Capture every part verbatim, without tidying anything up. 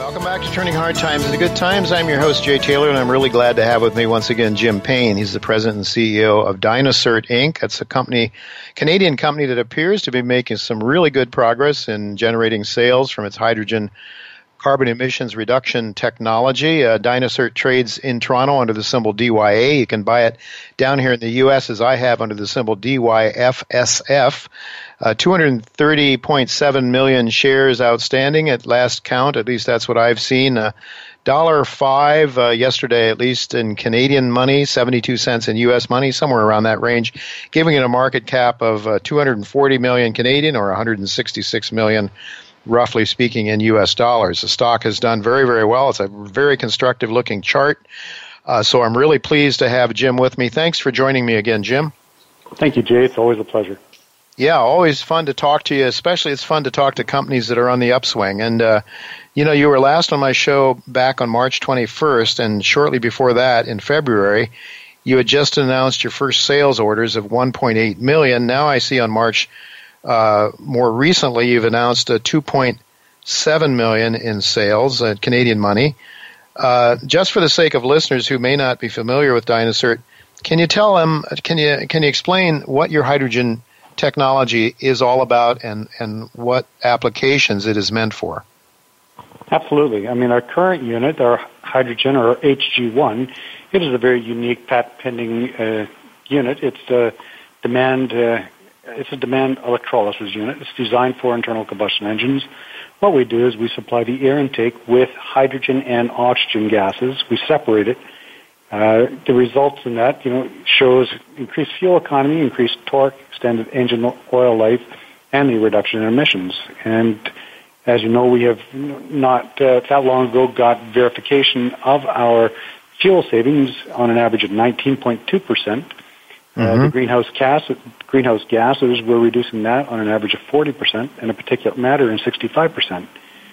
Welcome back to Turning Hard Times into Good Times. I'm your host, Jay Taylor, and I'm really glad to have with me once again Jim Payne. He's the president and C E O of Dynacert Incorporated. That's a company, Canadian company that appears to be making some really good progress in generating sales from its hydrogen carbon emissions reduction technology. Uh, Dynacert trades in Toronto under the symbol D Y A. You can buy it down here in the U S as I have under the symbol D Y F S F. Uh, two hundred thirty point seven million shares outstanding at last count. At least that's what I've seen. Uh, Dollar five uh, yesterday, at least in Canadian money, seventy-two cents in U S money, somewhere around that range, giving it a market cap of uh, two hundred forty million Canadian or one hundred sixty-six million, roughly speaking, in U S dollars. The stock has done very, very well. It's a very constructive-looking chart. Uh, so I'm really pleased to have Jim with me. Thanks for joining me again, Jim. Thank you, Jay. It's always a pleasure. Yeah, always fun to talk to you, especially it's fun to talk to companies that are on the upswing. And, uh, you know, you were last on my show back on March twenty-first, and shortly before that, in February, you had just announced your first sales orders of one point eight million dollars. Now I see on March, uh, more recently, you've announced a two point seven million dollars in sales, uh, Canadian money. Uh, just for the sake of listeners who may not be familiar with Dynacert, can you tell them, can you, can you explain what your hydrogen technology is all about and, and what applications it is meant for? Absolutely. I mean, our current unit, our hydrogen or H G one, it is a very unique patent-pending uh, unit. It's a demand, uh, it's a demand electrolysis unit. It's designed for internal combustion engines. What we do is we supply the air intake with hydrogen and oxygen gases. We separate it. Uh, the results in that, you know, shows increased fuel economy, increased torque, extended engine oil life, and the reduction in emissions. And as you know, we have not uh, that long ago got verification of our fuel savings on an average of nineteen point two percent. Mm-hmm. Uh, the greenhouse gas, greenhouse gases, we're reducing that on an average of forty percent, and a particulate matter in sixty-five percent.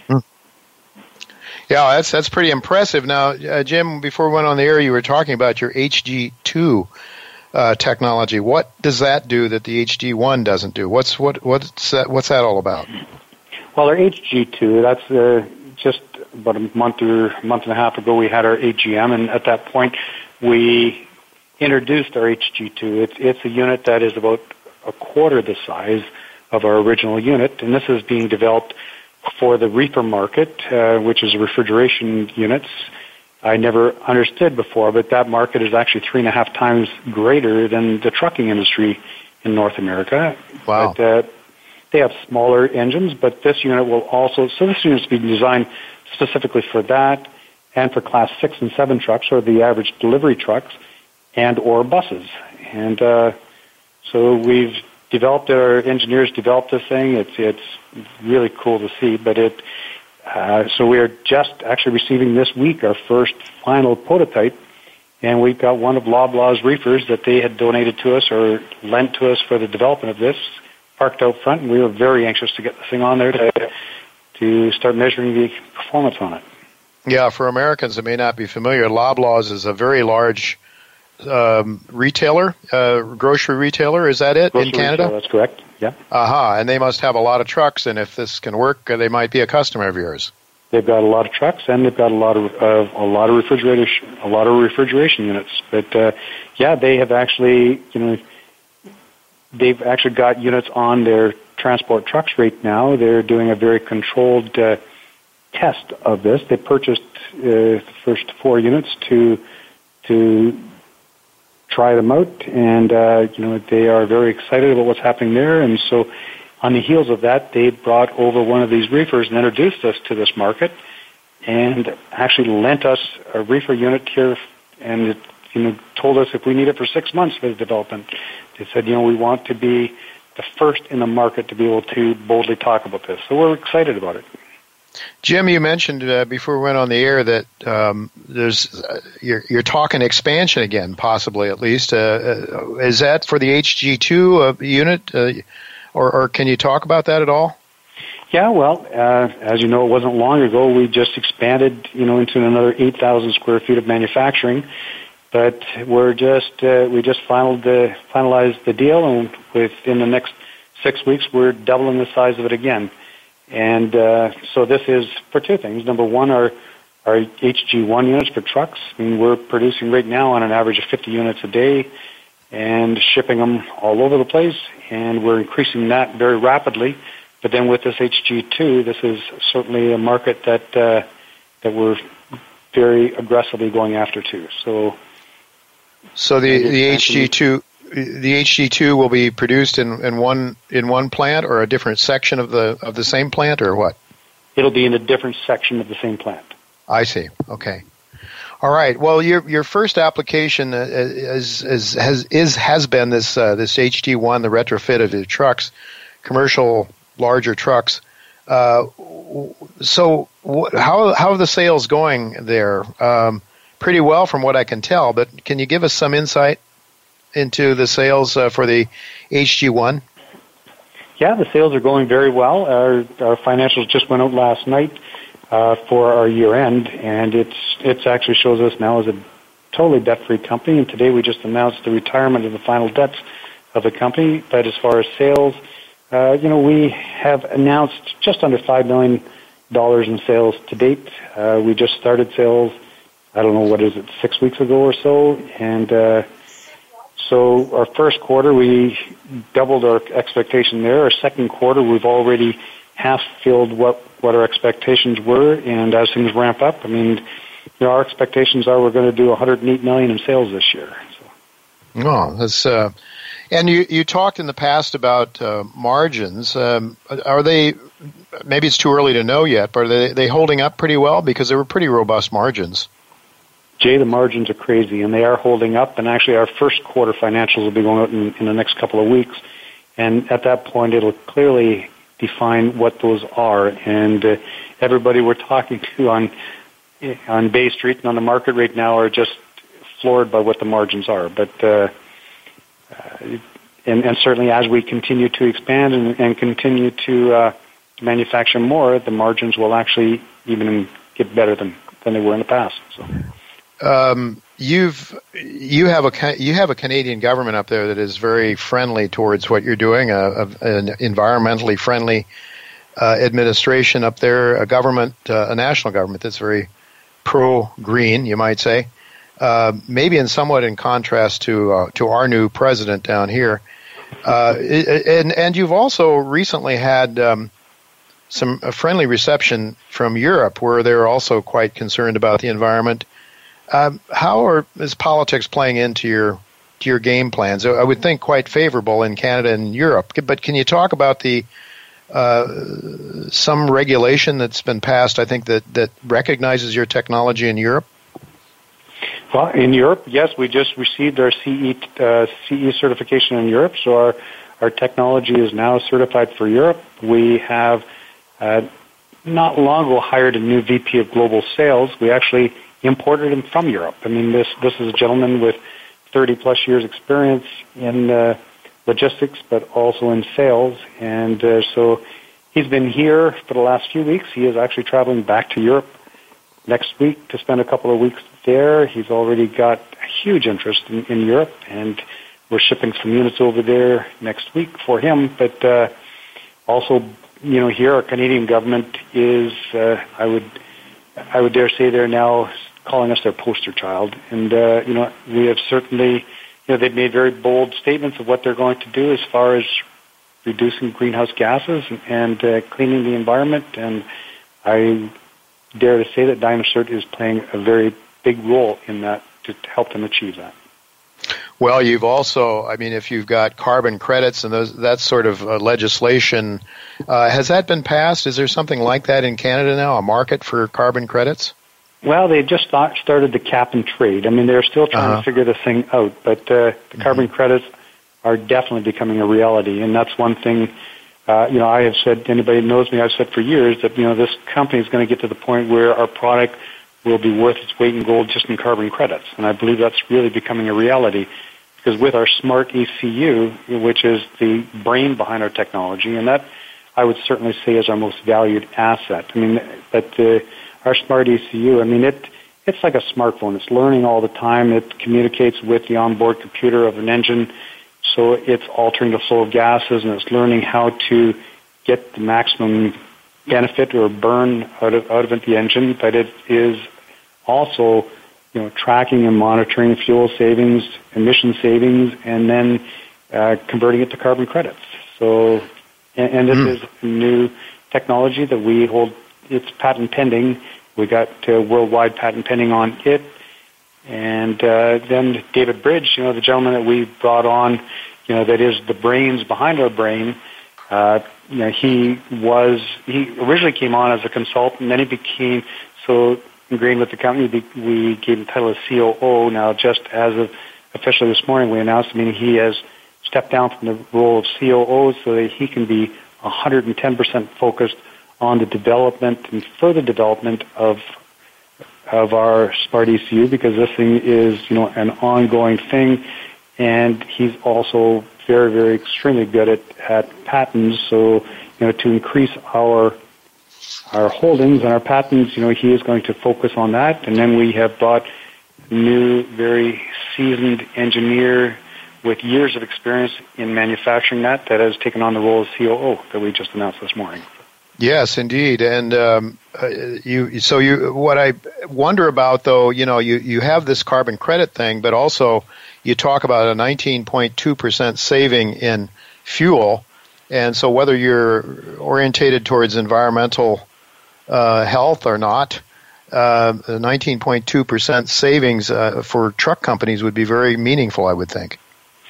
Yeah, that's that's pretty impressive. Now, uh, Jim, before we went on the air, you were talking about your H G two uh, technology. What does that do that the H G one doesn't do? What's what what's that, what's that all about? Well, our H G two, that's uh, just about a month or month and a half ago, we had our A G M, and at that point, we introduced our H G two. It's it's a unit that is about a quarter the size of our original unit, and this is being developed for the reefer market, uh, which is refrigeration units. I never understood before, but that market is actually three and a half times greater than the trucking industry in North America. Wow. But, uh, they have smaller engines, but this unit will also, so this unit is being designed specifically for that and for class six and seven trucks, or the average delivery trucks, and or buses. And uh, so we've developed, our engineers developed this thing. It's it's really cool to see, but it, uh, so we are just actually receiving this week our first final prototype, and we've got one of Loblaw's reefers that they had donated to us or lent to us for the development of this, parked out front, and we were very anxious to get this thing on there to to start measuring the performance on it. Yeah, for Americans that may not be familiar, Loblaw's is a very large um, retailer, uh, grocery retailer. Is that it grocery in Canada? Retailer, that's correct. Yeah. Aha, uh-huh. And they must have a lot of trucks, and if this can work, uh, they might be a customer of yours. They've got a lot of trucks, and they've got a lot of uh, a lot of refrigeration, a lot of refrigeration units. But uh, yeah, they have actually, you know, they've actually got units on their transport trucks right now. They're doing a very controlled uh, test of this. They purchased uh, the first four units to to try them out, and uh, you know, they are very excited about what's happening there. And so, on the heels of that, they brought over one of these reefers and introduced us to this market, and actually lent us a reefer unit here, and it, you know, told us if we need it for six months for the development. They said, you know, we want to be the first in the market to be able to boldly talk about this. So we're excited about it. Jim, you mentioned uh, before we went on the air that um, there's uh, you're, you're talking expansion again, possibly at least. Uh, uh, is that for the H G two uh, unit, uh, or, or can you talk about that at all? Yeah, well, uh, as you know, it wasn't long ago we just expanded, you know, into another eight thousand square feet of manufacturing. But we're just uh, we just finalized the, finalized the deal, and within the next six weeks, we're doubling the size of it again. And uh, so this is for two things. Number one, our our H G one units for trucks. I mean, we're producing right now on an average of fifty units a day and shipping them all over the place, and we're increasing that very rapidly. But then with this H G two, this is certainly a market that uh, that we're very aggressively going after too. So, so the the H G two the H G two will be produced in, in one in one plant or a different section of the of the same plant, or what? It'll be in a different section of the same plant. I see. Okay. All right. Well, your your first application is, is has is has been this uh, this H G one, the retrofit of the trucks, commercial larger trucks. Uh, so wh- how how are the sales going there? Um, pretty well, from what I can tell. But can you give us some insight into the sales uh, for the H G one? Yeah, the sales are going very well. Our our financials just went out last night uh, for our year end, and it's it's actually shows us now as a totally debt free company. And today we just announced the retirement of the final debts of the company. But as far as sales, uh, you know, we have announced just under five million dollars in sales to date. Uh, we just started sales. I don't know what is it, six weeks ago or so, and. Uh, So our first quarter, we doubled our expectation there. Our second quarter, we've already half filled what, what our expectations were. And as things ramp up, I mean, you know, our expectations are we're going to do one hundred eight million dollars in sales this year. So. Oh, that's uh, and you you talked in the past about uh, margins. Um, are they? Maybe it's too early to know yet, but are they, they holding up pretty well, because they were pretty robust margins? Jay, the margins are crazy, and they are holding up. And actually, our first quarter financials will be going out in, in the next couple of weeks. And at that point, it'll clearly define what those are. And uh, everybody we're talking to on on Bay Street and on the market right now are just floored by what the margins are. But uh, uh, and, and certainly, as we continue to expand and, and continue to uh, manufacture more, the margins will actually even get better than, than they were in the past. So. Um, you've you have a you have a Canadian government up there that is very friendly towards what you're doing. A, a, an environmentally friendly uh, administration up there. A government, uh, a national government that's very pro-green, you might say. Uh, maybe in somewhat in contrast to uh, to our new president down here. Uh, and and you've also recently had um, some a friendly reception from Europe, where they're also quite concerned about the environment. Um, how are, is politics playing into your to your game plans? I would think quite favorable in Canada and Europe. But can you talk about the uh, some regulation that's been passed, I think, that, that recognizes your technology in Europe? Well, in Europe, yes, we just received our C E uh, C E certification in Europe, so our our technology is now certified for Europe. We have uh, not long ago hired a new V P of global sales. We actually imported him from Europe. I mean, this this is a gentleman with thirty plus years experience in uh, logistics, but also in sales. And uh, so he's been here for the last few weeks. He is actually traveling back to Europe next week to spend a couple of weeks there. He's already got a huge interest in, in Europe, and we're shipping some units over there next week for him. But uh, also, you know, here our Canadian government is, uh, I would, I would dare say, they're now calling us their poster child. And, uh, you know, we have certainly, you know, they've made very bold statements of what they're going to do as far as reducing greenhouse gases and, and uh, cleaning the environment. And I dare to say that DynaCert is playing a very big role in that to help them achieve that. Well, you've also, I mean, if you've got carbon credits and those, that sort of uh, legislation, uh, has that been passed? Is there something like that in Canada now, a market for carbon credits? Well, they just thought, started the cap and trade. I mean, they're still trying uh-huh. to figure this thing out, but uh, the mm-hmm. carbon credits are definitely becoming a reality, and that's one thing. Uh, you know, I have said, anybody who knows me, I've said for years that, you know, this company is going to get to the point where our product will be worth its weight in gold just in carbon credits, and I believe that's really becoming a reality, because with our smart E C U, which is the brain behind our technology, and that I would certainly say is our most valued asset. I mean, but the our smart E C U, I mean, it it's like a smartphone. It's learning all the time. It communicates with the onboard computer of an engine, so it's altering the flow of gases, and it's learning how to get the maximum benefit or burn out of out of the engine, but it is also, you know, tracking and monitoring fuel savings, emission savings, and then uh, converting it to carbon credits. So, and, and this mm. is new technology that we hold. It's patent pending. We got uh, worldwide patent pending on it. And uh, then David Bridge, you know, the gentleman that we brought on, you know, that is the brains behind our brain. Uh, you know, he was he originally came on as a consultant, and then he became so ingrained with the company. We gave him the title of C O O. Now, just as of officially this morning, we announced. I mean, he has stepped down from the role of C O O so that he can be one hundred ten percent focused on the development and further development of of our Smart E C U, because this thing is, you know, an ongoing thing, and he's also very, very extremely good at, at patents. So, you know, to increase our our holdings and our patents, you know, he is going to focus on that. And then we have brought new, very seasoned engineer with years of experience in manufacturing that that has taken on the role of C O O that we just announced this morning. Yes, indeed, and um, uh, you. So you. What I wonder about, though, you know, you, you have this carbon credit thing, but also you talk about a nineteen point two percent saving in fuel, and so whether you're orientated towards environmental uh, health or not, uh, a nineteen point two percent savings uh, for truck companies would be very meaningful, I would think.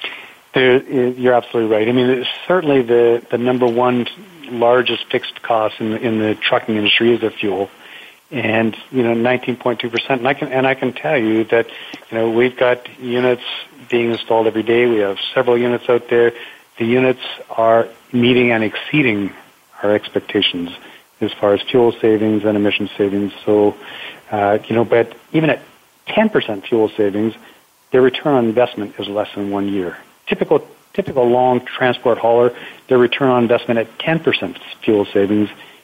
There, you're absolutely right. I mean, it's certainly the the number one largest fixed cost in the, in the trucking industry is the fuel, and you know, nineteen point two percent. And I can and I can tell you that, you know, we've got units being installed every day. We have several units out there. The units are meeting and exceeding our expectations as far as fuel savings and emission savings. So, uh, you know, but even at ten percent fuel savings, their return on investment is less than one year. Typical. Typical long transport hauler, their return on investment at ten percent fuel savings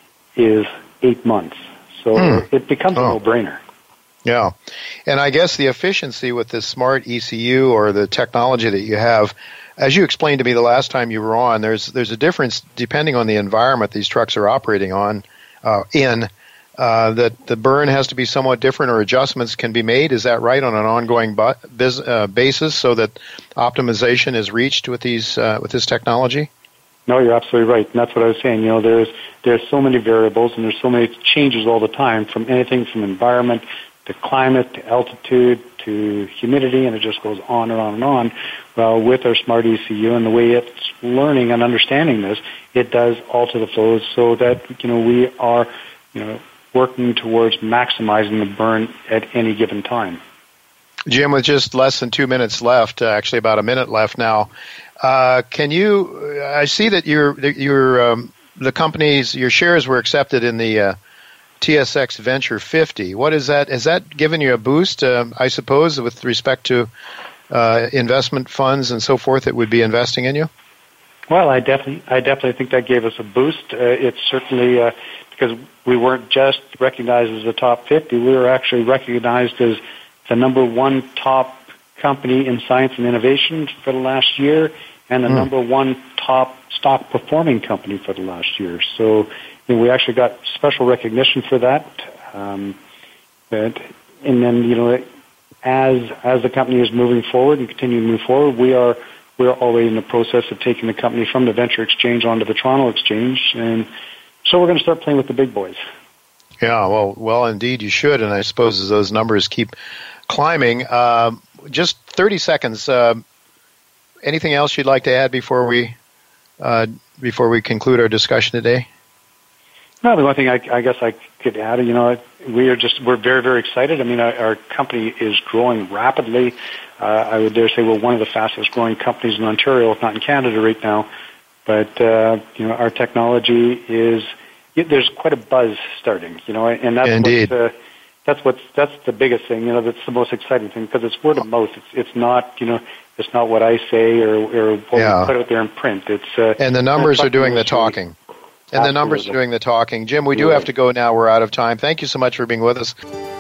is eight months. So hmm. it becomes oh. a no-brainer. Yeah. And I guess the efficiency with this Smart E C U or the technology that you have, as you explained to me the last time you were on, there's there's a difference depending on the environment these trucks are operating on, uh, in, uh, that the burn has to be somewhat different or adjustments can be made. Is that right, on an ongoing bu- biz, uh, basis so that optimization is reached with these uh, with this technology? No, you're absolutely right. And that's what I was saying. You know, there's there's so many variables and there's so many changes all the time, from anything from environment to climate to altitude to humidity, and it just goes on and on and on. Well, with our Smart E C U and the way it's learning and understanding this, it does alter the flows so that, you know, we are, you know, working towards maximizing the burn at any given time. Jim, with just less than two minutes left, uh, actually about a minute left now, uh, can you? I see that your your um, the company's your shares were accepted in the uh, T S X Venture fifty. What is that? Has that given you a boost? Uh, I suppose with respect to uh, investment funds and so forth that would be investing in you. Well, I definitely I definitely think that gave us a boost. Uh, it's certainly. Uh, Because we weren't just recognized as the top fifty, we were actually recognized as the number one top company in science and innovation for the last year, and the mm. number one top stock performing company for the last year. So, you know, we actually got special recognition for that. Um, but, and then, you know, as as the company is moving forward and continuing to move forward, we are we are already in the process of taking the company from the Venture Exchange onto the Toronto Exchange, and so we're going to start playing with the big boys. Yeah, well, well, indeed you should, and I suppose as those numbers keep climbing. Um, just thirty seconds. Uh, anything else you'd like to add before we uh, before we conclude our discussion today? No, the one thing I, I guess I could add, you know, we are just we're very very excited. I mean, our, our company is growing rapidly. Uh, I would dare say we're one of the fastest growing companies in Ontario, if not in Canada, right now. But, uh, you know, our technology is, there's quite a buzz starting, you know, and that's Indeed. what's, uh, that's what's, that's the biggest thing, you know, that's the most exciting thing, because it's word of mouth. It's, it's not, you know, it's not what I say or, or what yeah. we put out there in print. It's, uh, and the numbers are doing the talking. And Absolutely. the numbers are doing the talking. Jim, we do have to go now. We're out of time. Thank you so much for being with us.